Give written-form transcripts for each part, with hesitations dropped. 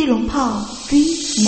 地龙炮追梦。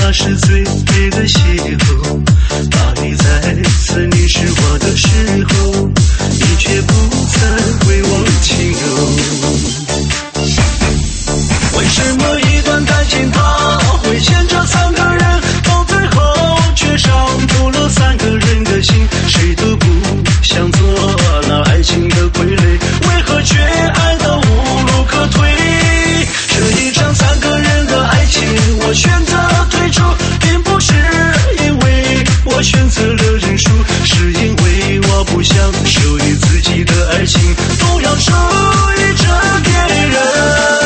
它是最美的邂逅。大雨再次淋湿我的时候，你却不再为我轻柔。为什么一段感情它会牵着三个人，到最后却伤透了三个人的心？谁都不想做那爱情的傀儡，为何却爱到无路可退？这一场三个人的爱情，我选择退出，并不是因为我选择了认输，是因为我不想属于自己的爱情都要属于这别人。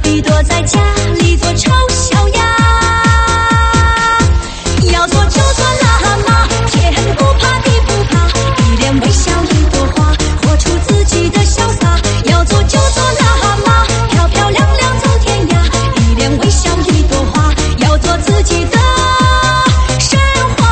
必躲在家里做丑小鸭？要做就做辣妈，天不怕地不怕，一脸微笑一朵花，活出自己的潇洒。要做就做辣妈，漂漂亮亮走天涯，一脸微笑一朵花，要做自己的神话。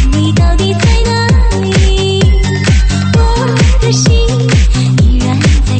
依然在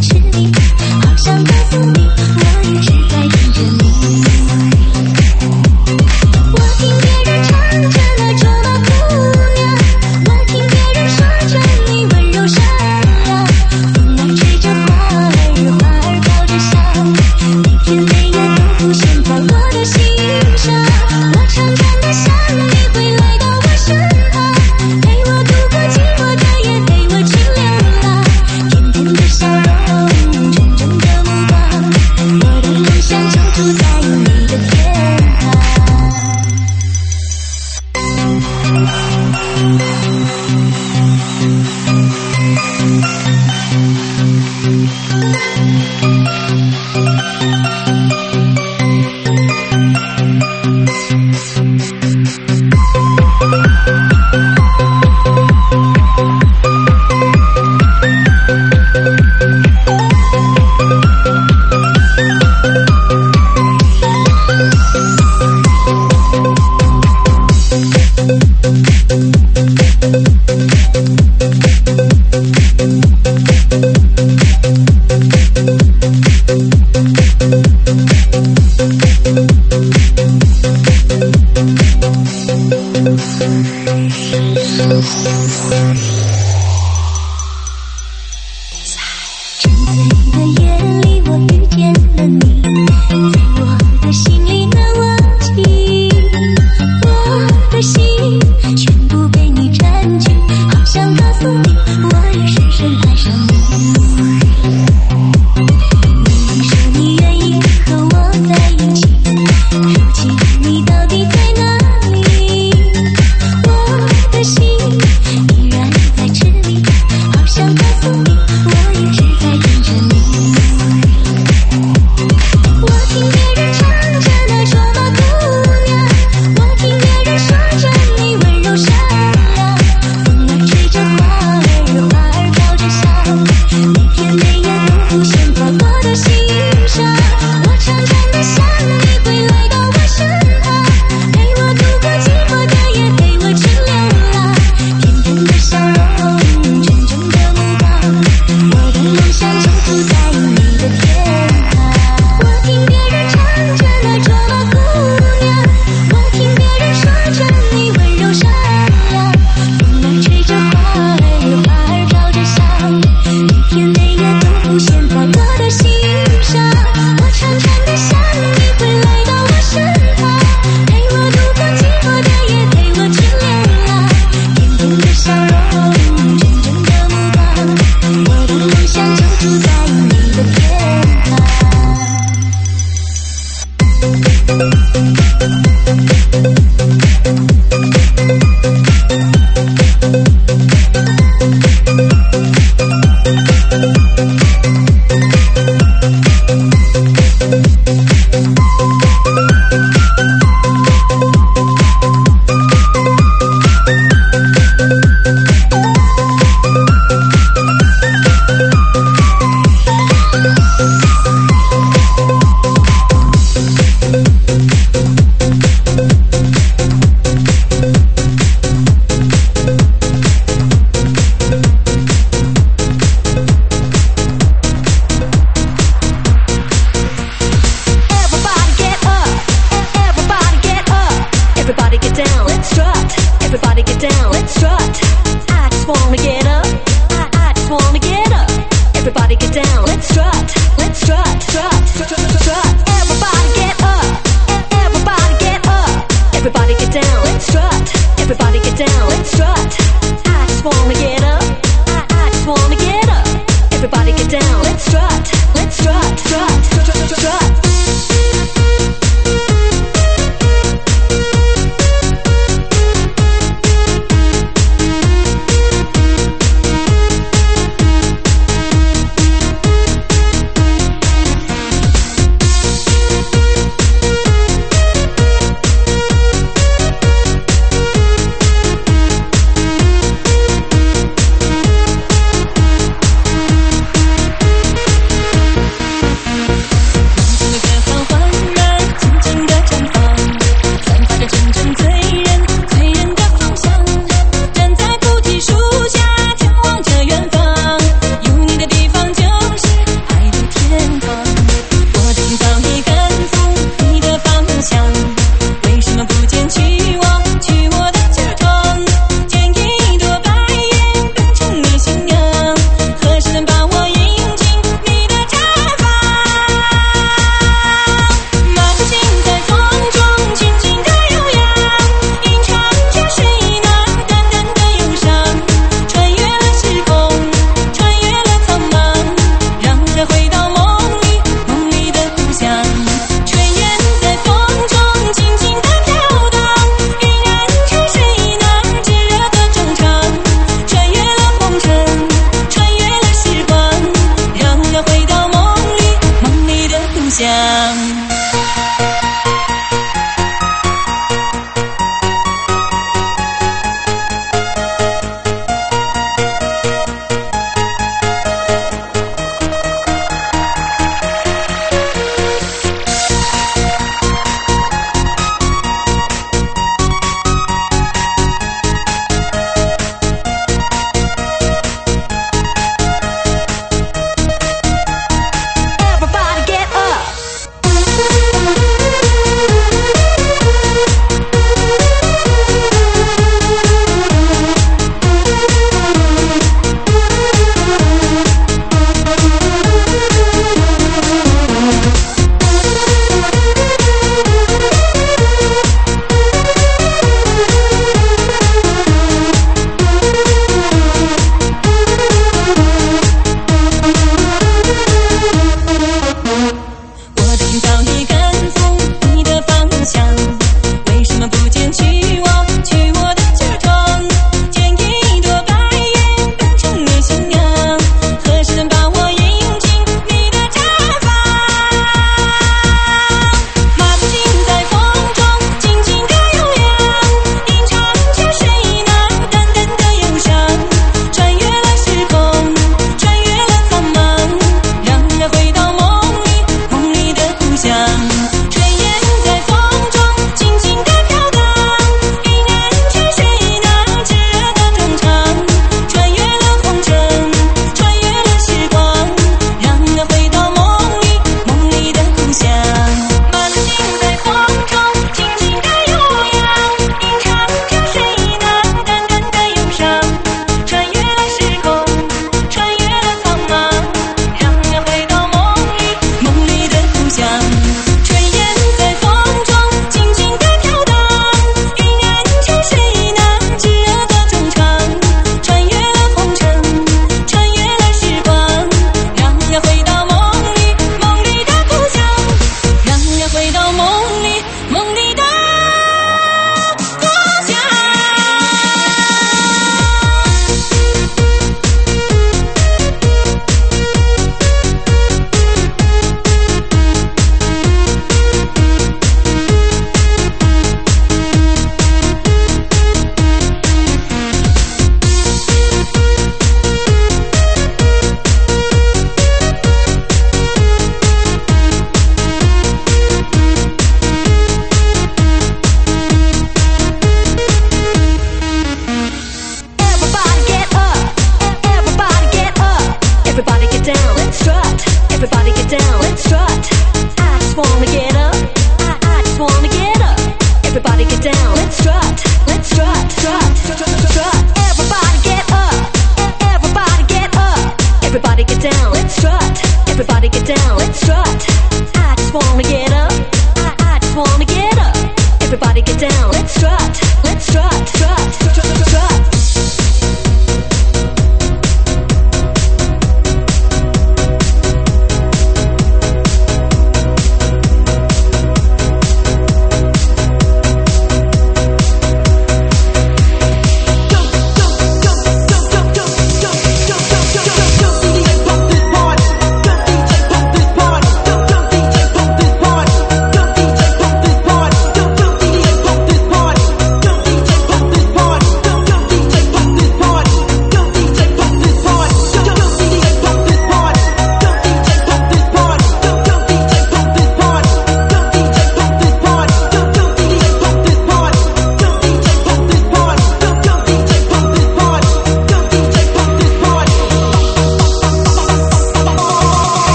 strut. I just wanna get up. I just wanna get up. Everybody get down. Let's strut. Let's strut. Strut. Strut. Everybody get up. Everybody get up. Everybody get down. Let's strut. Everybody get down. Let's strut. I just wanna get up. I just wanna get up. Everybody get down. Let's strut. Let's strut. Strut. Strut.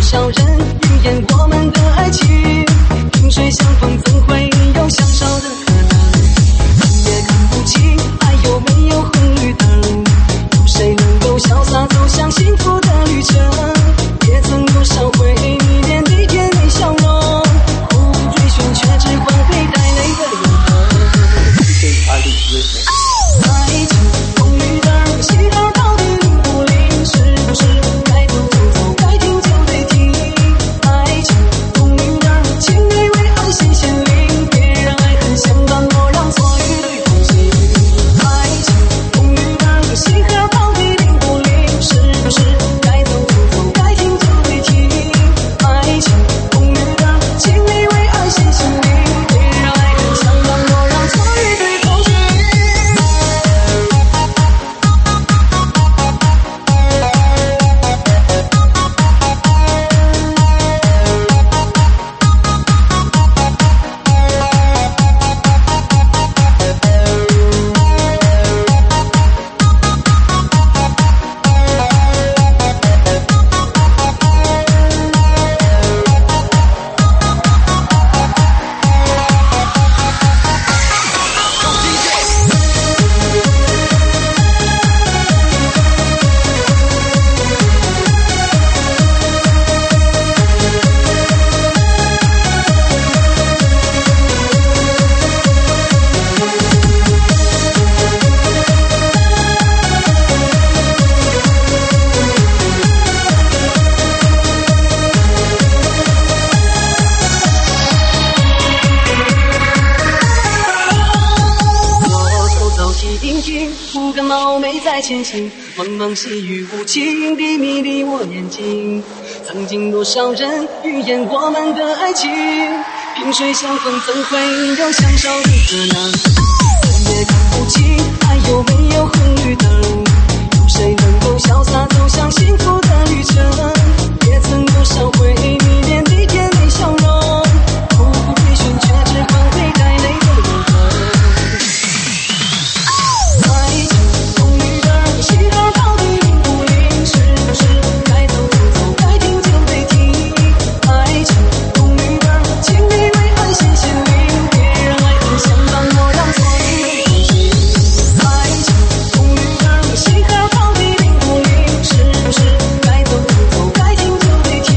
少人预言我们的爱情，萍水相逢怎会有相守的可能？你也看不清爱有没有红绿灯，有谁能够潇洒走向幸福的旅程？也曾多少回你脸的甜美笑容，苦苦追寻却只换回带泪的永恒。爱情红绿灯，信号到底灵不灵？是不是该走就走，该停就得停？爱情红绿灯，请你为爱先显灵，别让爱恨相伴，莫让错与对同行。爱情红绿灯，信号到底灵不灵？是不是该走就走，该停就得停？爱情红绿灯，请你为爱先显灵，别让爱恨相伴，莫让错与对同行。不敢冒昧再前行，茫茫细雨无情地迷离我眼睛。曾经多少人预言我们的爱情，萍水相逢怎会有相守的可能？你也看不清爱有没有红绿灯，有谁能够潇洒走向幸福的旅程？也曾多少回你脸的甜美笑容，苦苦追寻却只换回带泪的永恒。爱情红绿灯，信号到底灵不灵？是不是该走就走，该停就得停？爱情红绿灯，请你为爱先显灵，别让爱恨相伴，莫让错与对同行。爱情红绿灯，信号到底灵不灵？是不是该走就走，该停就得停？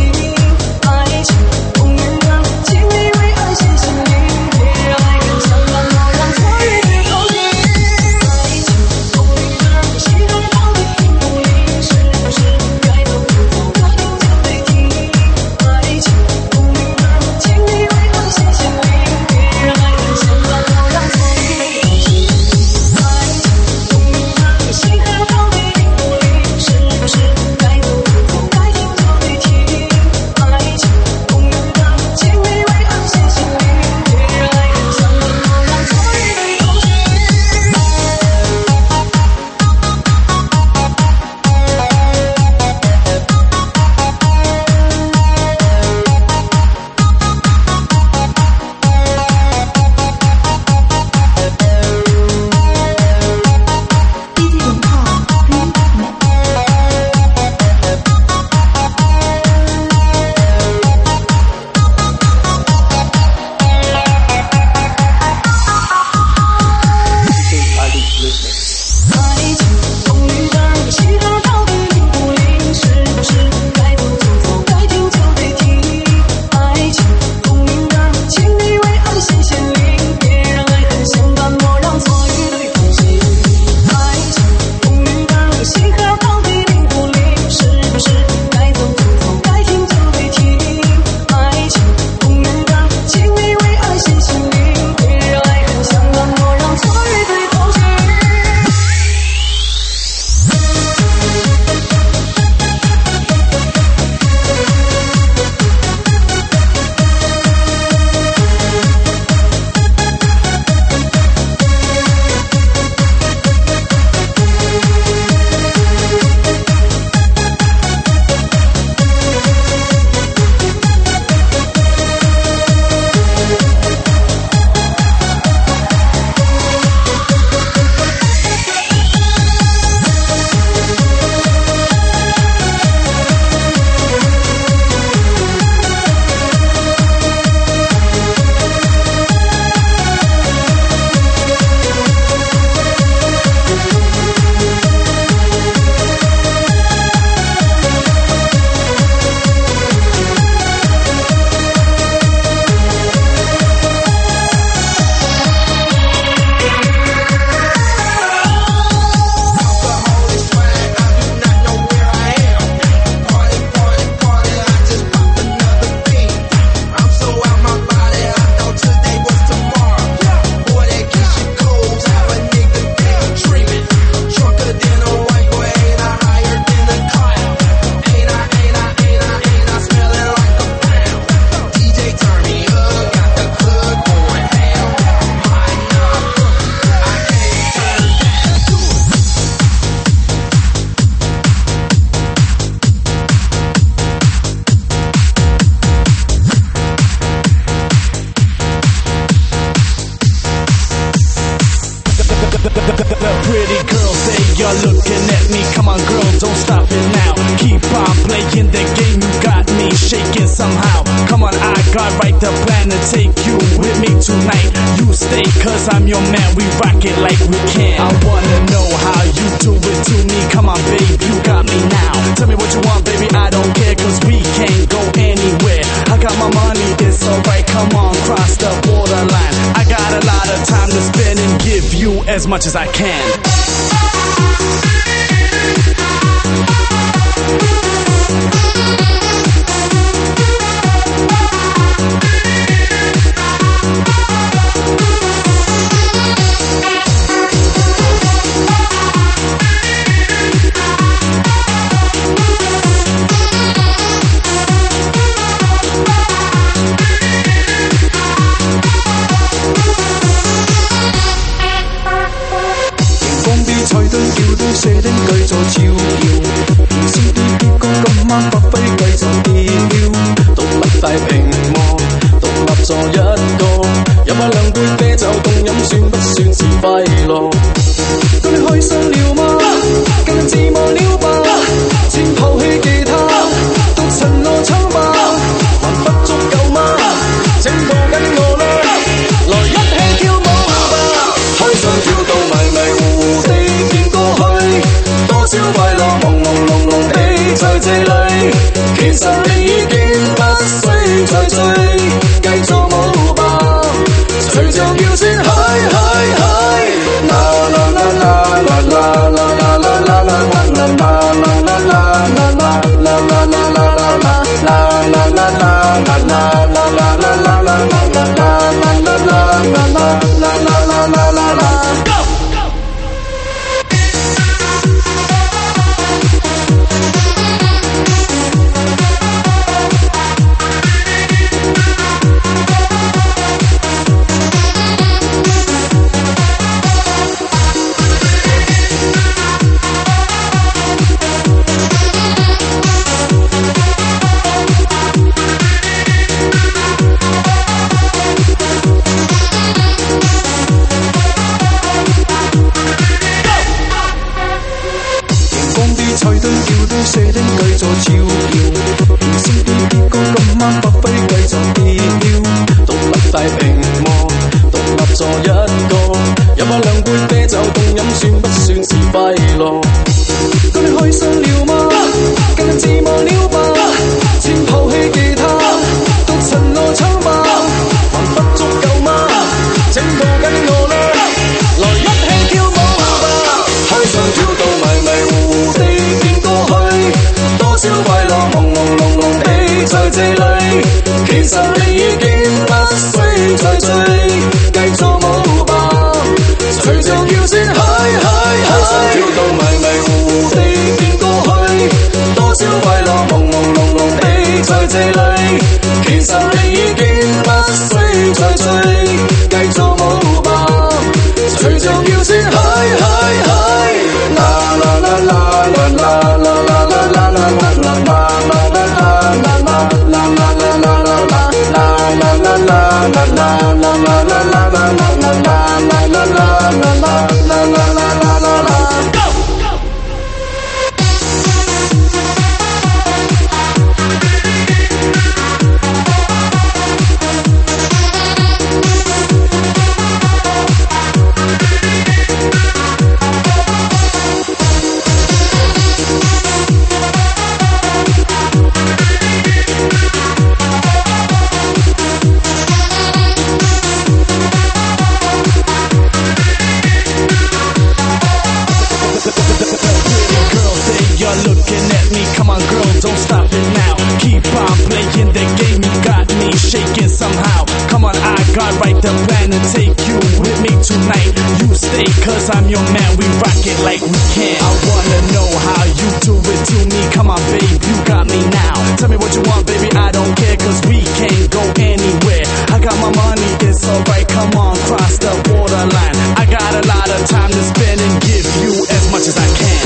somehow. Come on, I got right the plan to take you with me tonight. You stay, cause I'm your man, we rock it like we can. I wanna know how you do it to me. Come on, babe, you got me now. Tell me what you want, baby, I don't care, cause we can't go anywhere. I got my money, it's alright, come on, cross the borderline. I got a lot of time to spend and give you as much as I can. 射的繼續照耀，唔知啲結果今晚發揮繼續變調，獨立大屏幕，獨立坐一個，飲下兩杯啤酒凍飲算不算是快樂？當你開心了嗎？更自忘了吧？先拋棄吉他，獨陳羅唱吧，還不足夠嗎？請抱緊我啦，來一起跳舞吧，海上跳到迷迷糊地。多少快樂朦朦朧朧地在這裏，其實你已經不需再追，繼續舞吧，隨着叫聲嗨嗨嗨，啦啦啦啦啦啦啦啦啦啦啦啦啦啦啦射的繼續照耀，唔知啲結果今晚發揮繼續變調，獨立大屏幕，獨立坐一個，飲下兩杯啤酒凍飲算不算是快樂？當你開心了嗎？更自忘了吧？先拋棄吉他，獨陳羅唱吧，還不足夠嗎？請抱緊我啦，來一起跳舞吧，海上跳到迷迷糊地。多少快樂朦朦朧朧地在這裏，其實你已經不需再追，繼續舞吧，隨着叫聲嗨嗨嗨，海上跳到迷迷糊地變過去，多少快樂朦朦朧朧地在這裏，其實你已經不需再追，繼續舞吧，隨着叫聲嗨嗨嗨，啦啦啦啦啦啦啦啦啦啦啦。Cause I'm your man, we rock it like we can. I wanna know how you do it to me. Come on, babe, you got me now. Tell me what you want, baby, I don't care, cause we can't go anywhere. I got my money, it's alright, come on, cross the borderline. I got a lot of time to spend and give you as much as I can.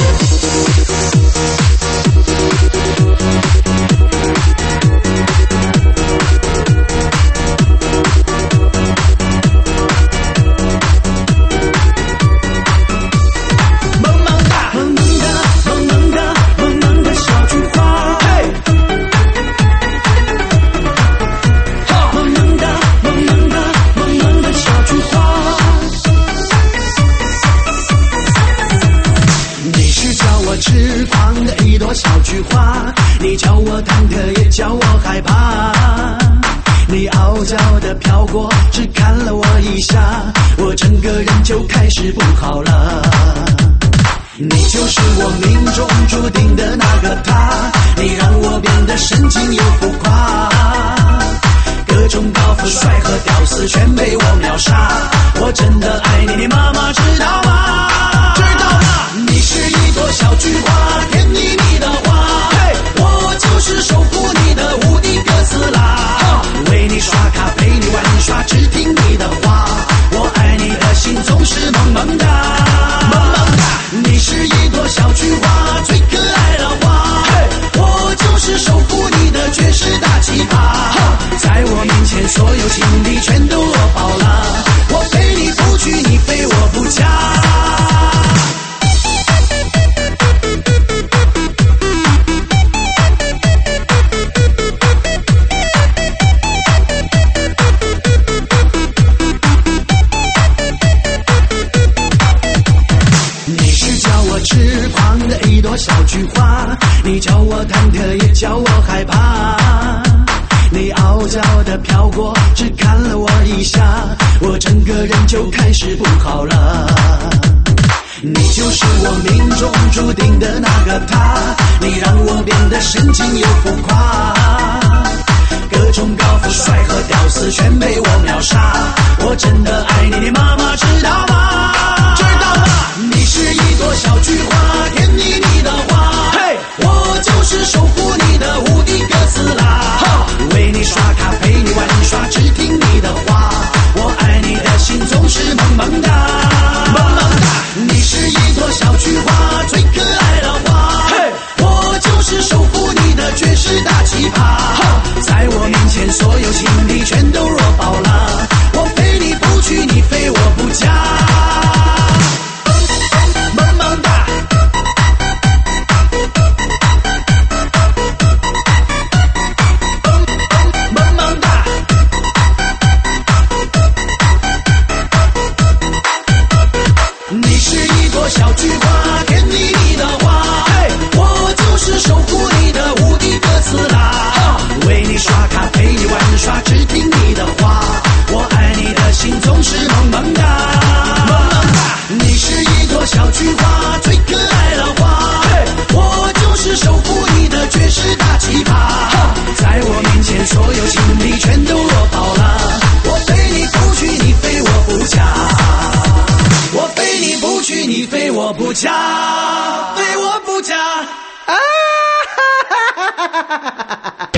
傲娇的飘过，只看了我一下，我整个人就开始不好了。你就是我命中注定的那个他，你让我变得深情又浮夸，各种高富帅和屌丝全被我秒杀，我真的爱你，你妈妈知道吗？知道吗？你是一朵小菊花，甜蜜蜜的花，我就是守护你的无敌哥斯拉，为你刷卡陪你玩耍，只听你的话，我爱你的心总是萌萌哒，萌萌哒。你是一朵小菊花，最可爱的花，我就是守护你的绝世大奇葩，在我面前所有情敌全都落跑了，我非你不娶，你非我不嫁。痴狂的一朵小菊花，你叫我忐忑也叫我害怕，你傲娇的飘过，只看了我一下，我整个人就开始不好了。你就是我命中注定的那个他，你让我变得深情又浮夸，各种高富帅和屌丝全被我秒杀，我真的爱你，你妈妈知道吗？知道吗？你是一朵小菊花，甜蜜蜜的花，我就是守护你的无敌哥斯拉，为你刷卡陪你玩耍，只听你的话，我爱你的心总是萌萌哒，萌萌哒。你是一朵小菊花，最可爱的花，我就是守护你的绝世大奇葩，在我面前所有情敌全都弱爆了，我非你不娶，你非我不嫁。小菊花，甜蜜蜜的花，我就是守护你的无敌哥斯拉，为你刷卡陪你玩耍，只听你的话，我爱你的心总是萌萌哒，萌萌哒。你是一朵小菊花，最可爱的花，我就是守护你的绝世大奇葩，在我面前所有情敌全都落跑了，我非你不娶，你非我不嫁，我非你不娶，你非我不嫁，非我不嫁。啊哈哈哈哈哈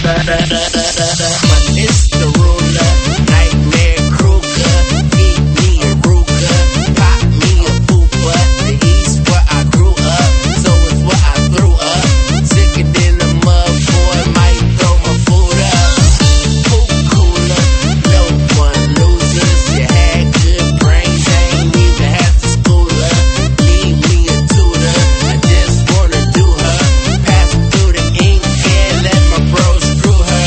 ！Mr. Ruler, Nightmare Kruger, eat me a Ruger, pop me a pooper. The East where I grew up, so is where I threw up. Sicker than a mud boy, might throw my food up. Poop cooler, no one losers. You had good brains, ain't even have to school her. Need me a tutor, I just wanna do her. Pass through the ink and let my bros screw her.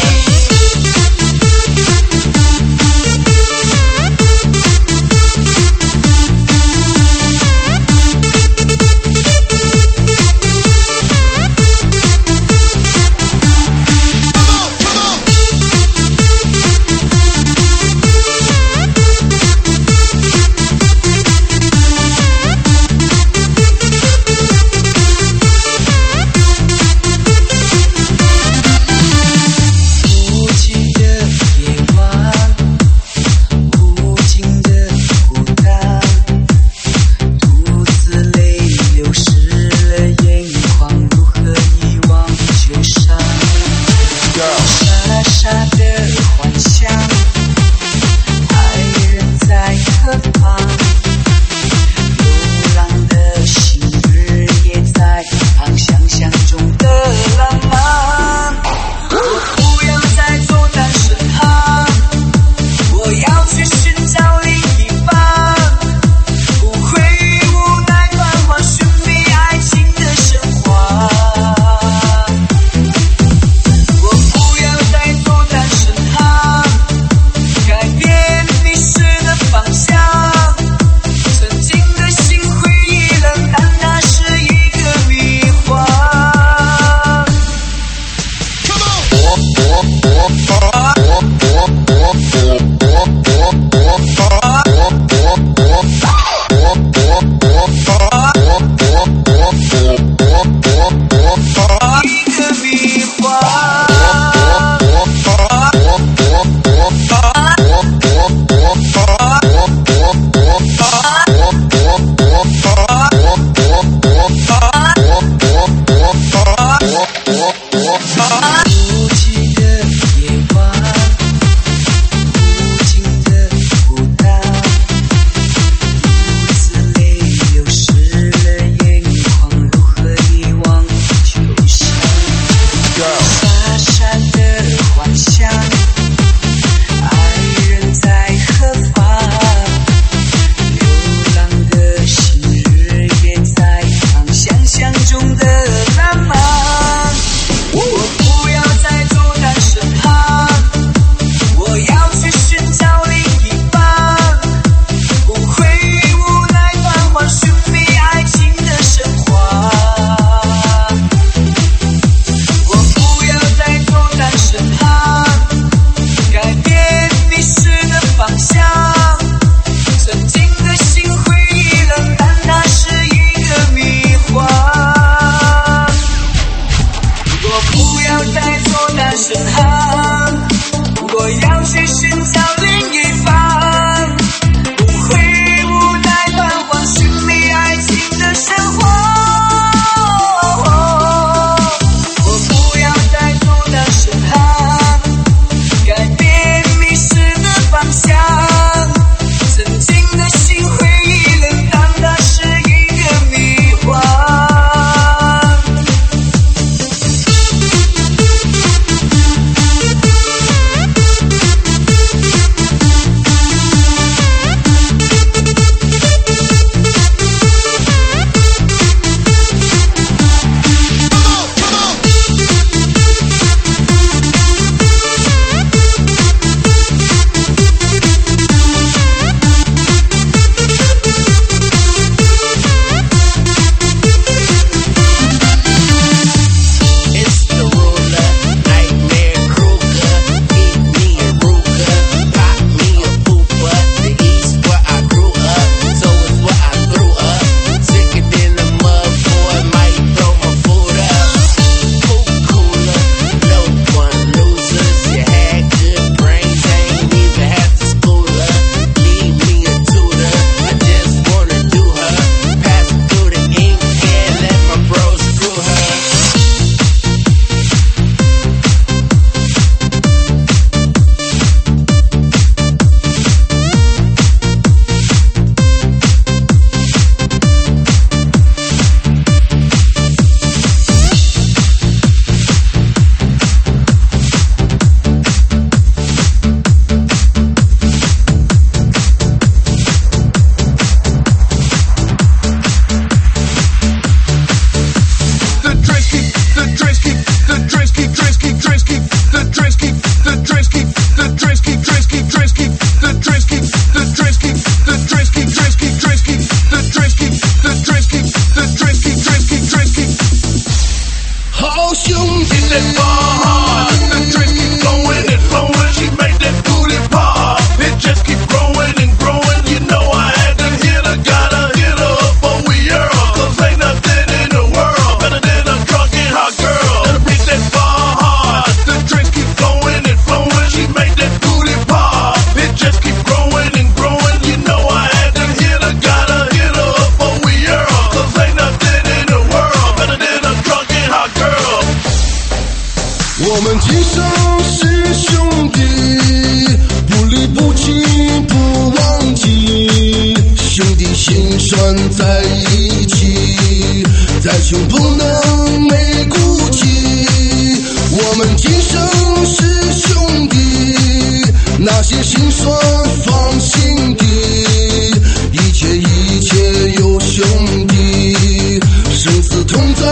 拴在一起，再穷不能没骨气。我们今生是兄弟，那些心酸放心底，一切有兄弟，生死同在。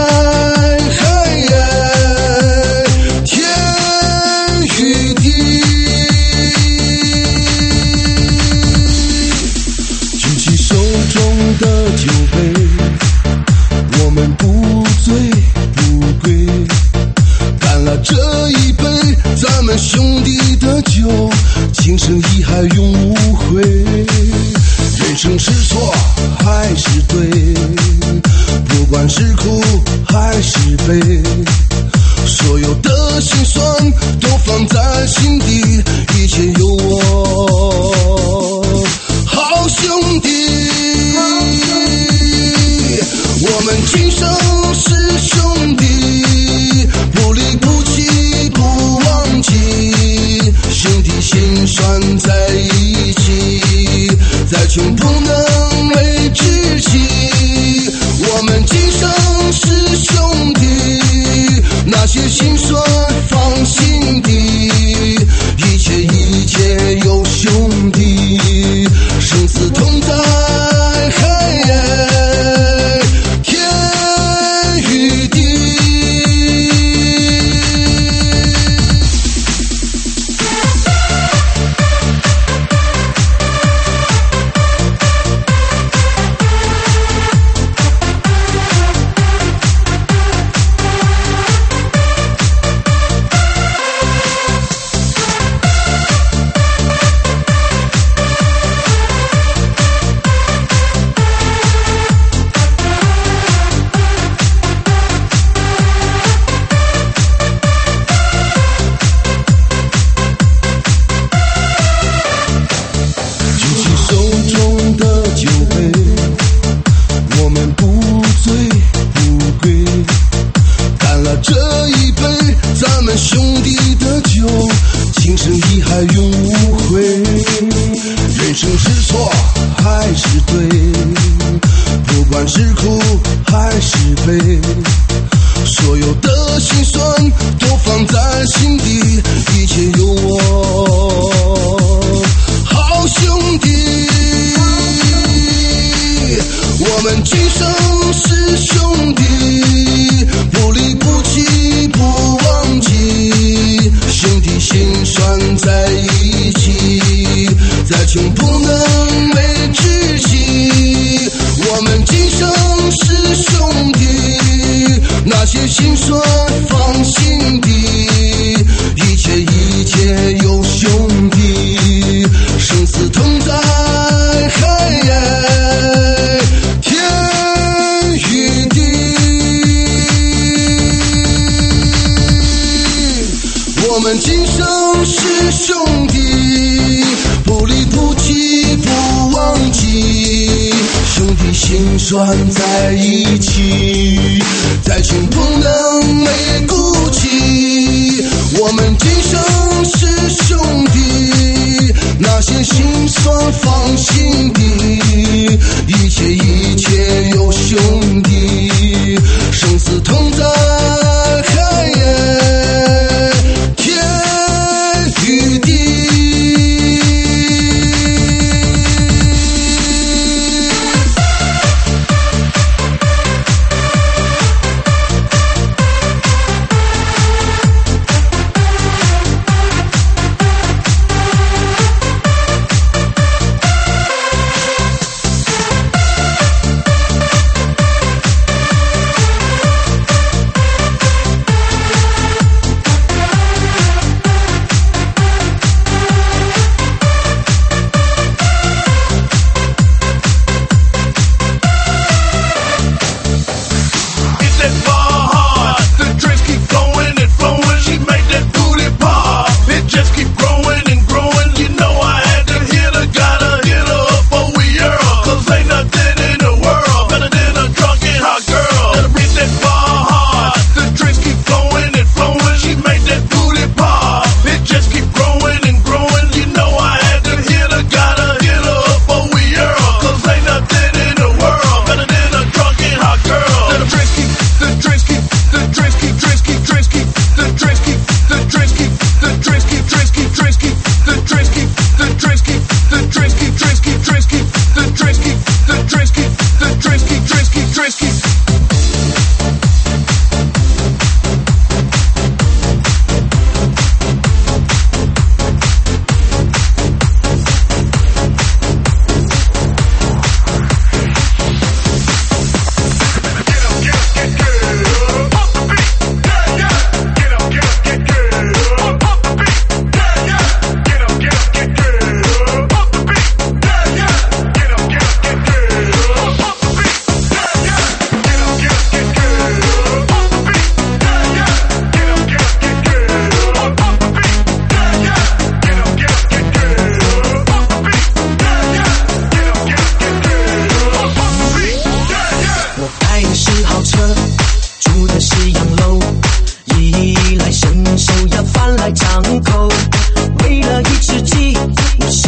兄弟的酒，今生遗憾永无悔。人生是错还是对，不管是苦还是悲，所有的心酸都放在心底，一切有我好兄弟。我们今生是兄弟，不离不弃不忘记，兄弟心拴在一起，再穷不能没志气。我们今生是兄弟，那些心酸放心底，一切有兄弟，生死同在。拴在一起，再穷不能没骨气。我们今生是兄弟，那些心酸放心底，一切有兄弟，生死同在。天与地。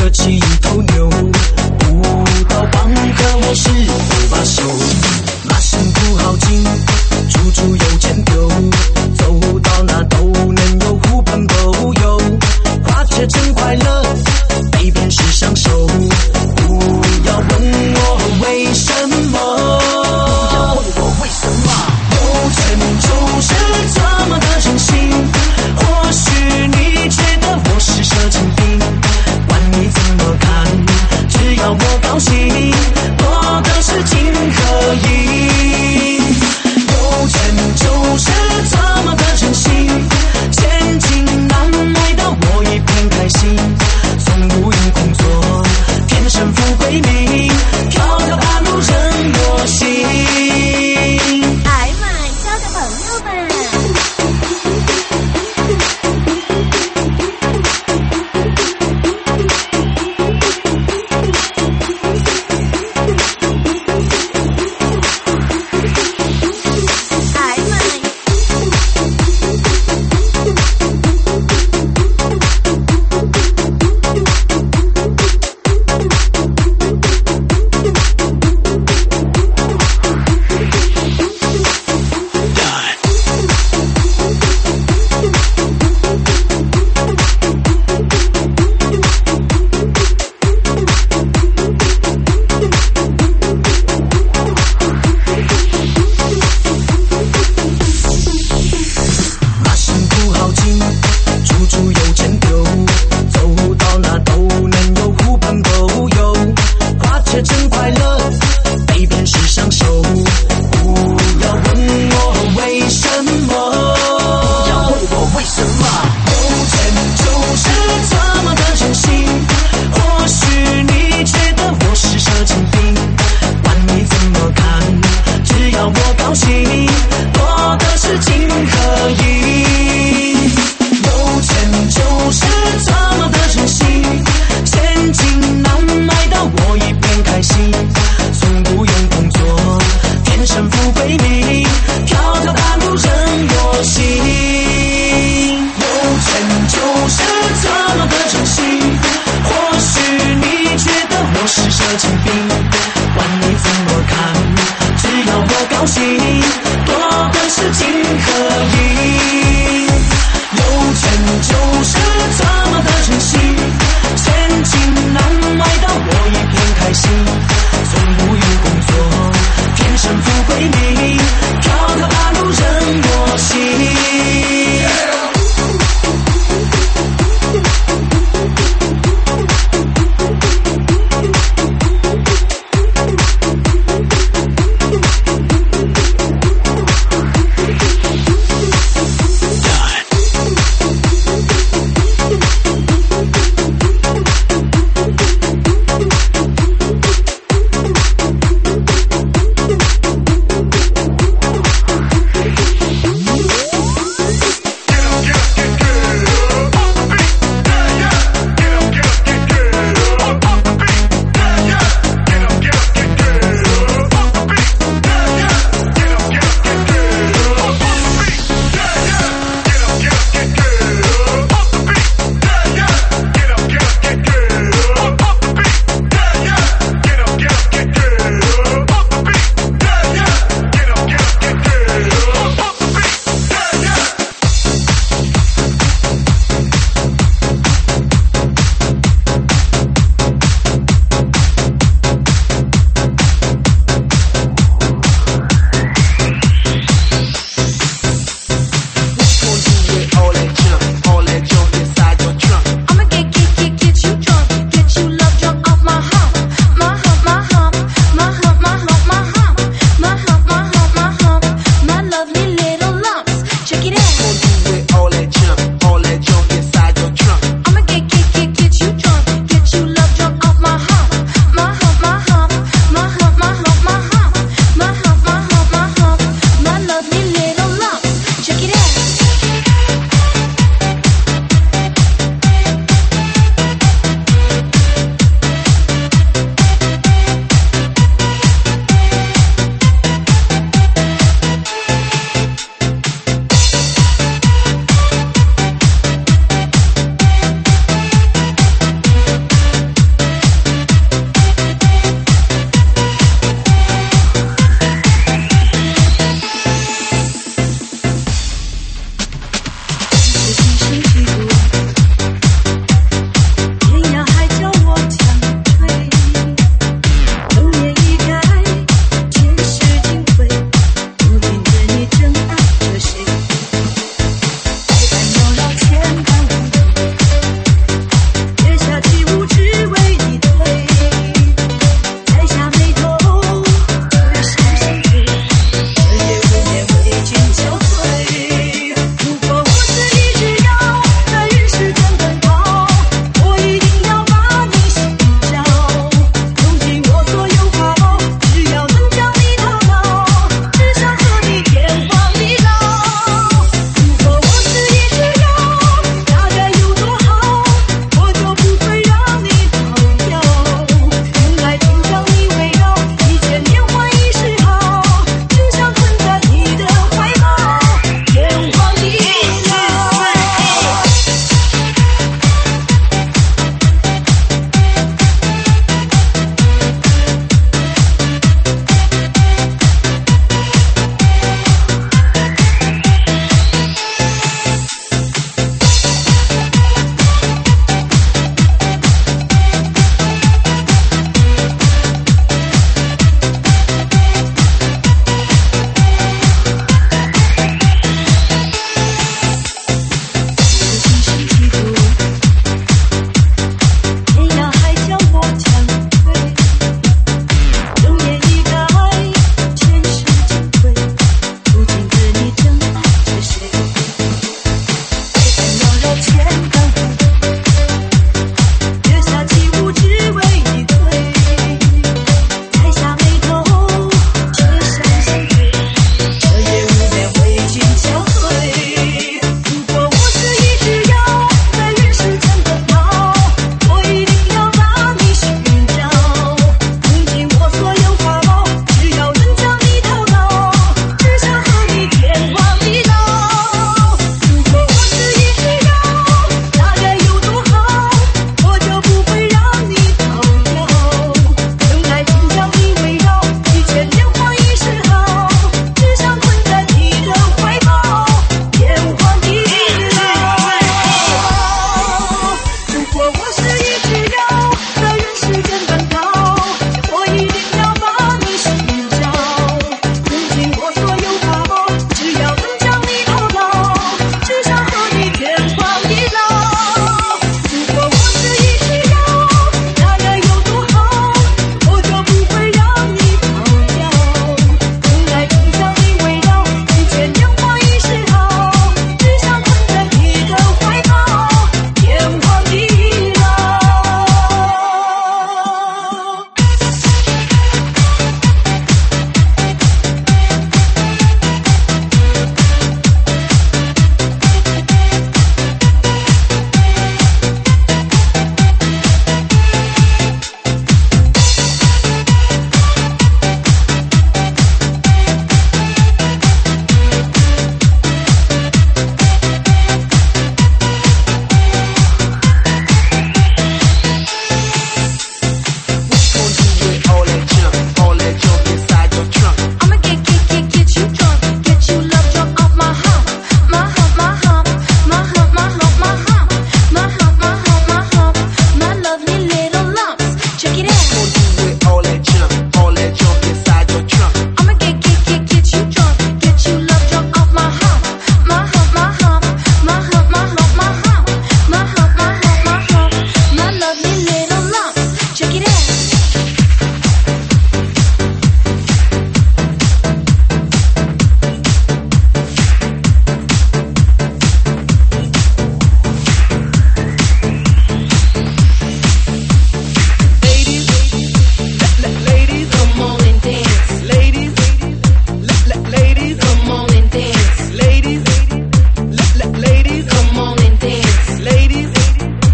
舍弃一头牛，不到黄河我是不罢休。马身不好进，处处有钱丢，走到哪都能有狐朋狗友，花却真快乐，被骗是享受。不要问我为什么，不要问我为什么，有钱就是这么的任性。或许你觉得我是蛇精病，管你怎么看，只要我高兴，我的是金和银。有钱就是这么的任性，千金难买的我一片开心。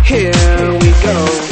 Here we go.